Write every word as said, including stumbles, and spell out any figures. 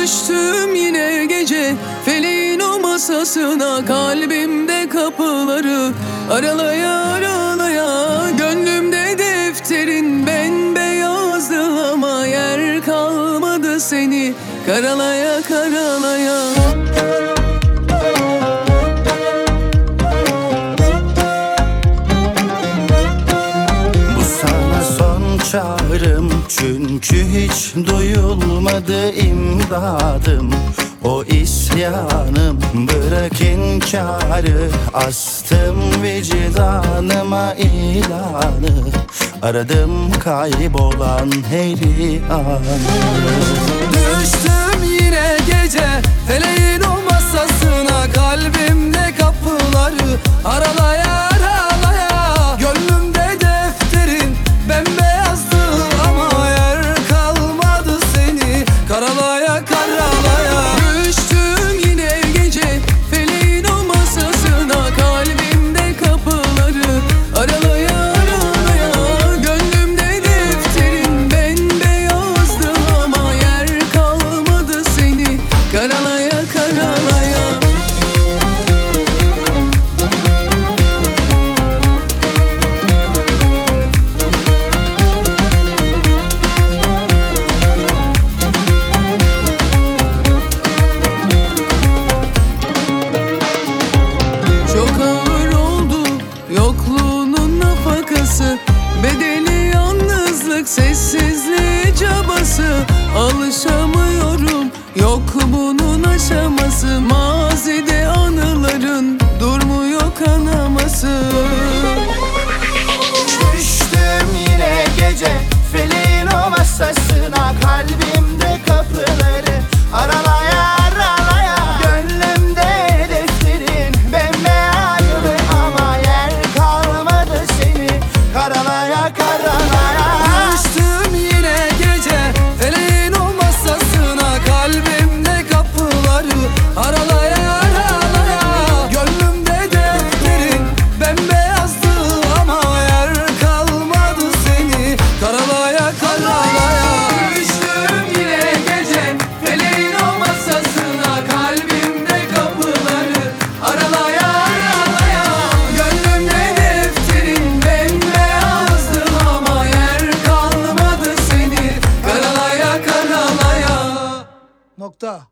Düştüm yine gece feleğin o masasına, kalbimde kapıları aralaya aralaya. Gönlümde defterin bembeyazdı ama yer kalmadı seni karalaya karalaya. Çağrım, çünkü hiç duyulmadı imdadım. O isyanım, bırak inkarı, astım vicdanıma ilanı. Aradım kaybolan her anı. Düştüm yine gece feleğin o masasına, kalbimde kapıları aralaya aralaya. Gönlümde defterin bembeyazdı ama yer kalmadı seni karalaya karalaya. Düştüm yine gece feleğin o masasına, kalbimde kapıları aralaya aralaya. Gönlümde defterin bembeyazdı ama yer kalmadı seni karalaya karalaya. Çok ağır oldu yokluğunun nafakası, bedeli yalnızlık, sessizliği cabası. Alışamıyorum yok bunun aşaması, mazide anıların durmuyor kanaması. Düştüm yine gece feleğin o masasına, kalbimde kapıları aralaya aralaya. Gönlümde defterin bembeyazdı ama yer kalmadı seni karalaya karalaya. Düştüm yine gece feleğin o masasına, kalbimde kapıları aralaya aralaya. Gönlümde defterin bembeyazdı ama yer kalmadı seni karalaya karalaya. Düştüm yine gece feleğin o masasına, kalbimde kapıları aralaya aralaya. Gönlümde defterin bembeyazdı ama yer kalmadı seni karalaya karalaya. Nokta.